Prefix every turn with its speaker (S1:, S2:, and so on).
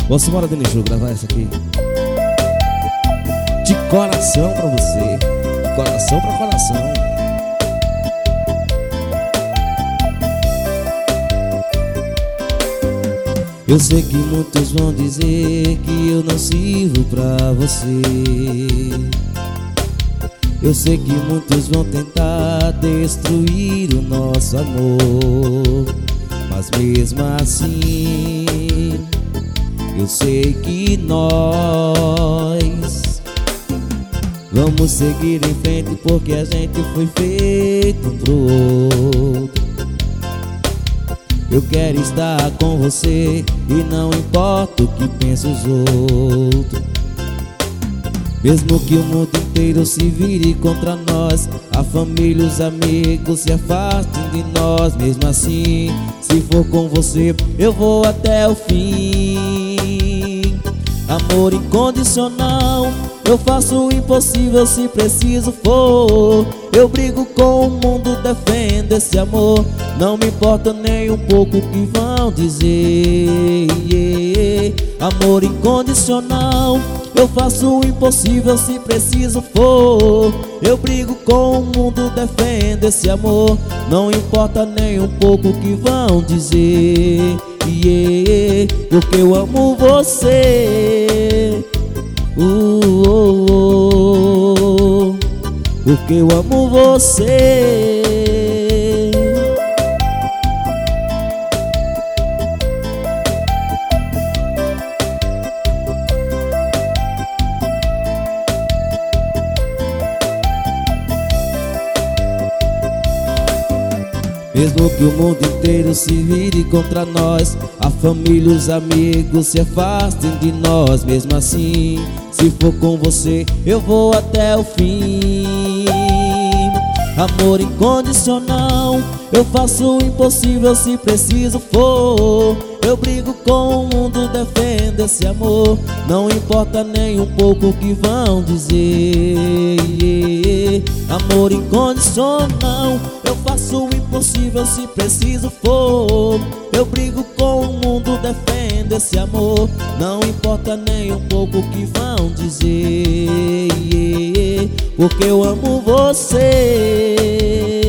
S1: Vamos embora, Deniju, gravar essa aqui. De coração pra você, de coração pra coração. Eu sei que muitos vão dizer que eu não sirvo pra você. Eu sei que muitos vão tentar destruir o nosso amor, mas mesmo assim eu sei que nós vamos seguir em frente, porque a gente foi feito um pro outro. Eu quero estar com você e não importa o que pensam os outros. Mesmo que o mundo inteiro se vire contra nós, a família e os amigos se afastem de nós, mesmo assim, se for com você, eu vou até o fim. Amor incondicional, eu faço o impossível se preciso for. Eu brigo com o mundo, defendo esse amor. Não me importa nem um pouco o que vão dizer. Amor incondicional, eu faço o impossível se preciso for. Eu brigo com o mundo, defendo esse amor. Não importa nem um pouco o que vão dizer. Porque eu amo você. Porque eu amo você. Mesmo que o mundo inteiro se vire contra nós, a família e os amigos se afastem de nós, mesmo assim, se for com você, eu vou até o fim. Amor incondicional, eu faço o impossível se preciso for. Eu brigo com o mundo, defendo esse amor. Não importa nem um pouco o que vão dizer. Amor incondicional, eu faço o impossível se preciso for. Eu brigo com o mundo, defendo esse amor. Não importa nem um pouco o que vão dizer. Porque eu amo você.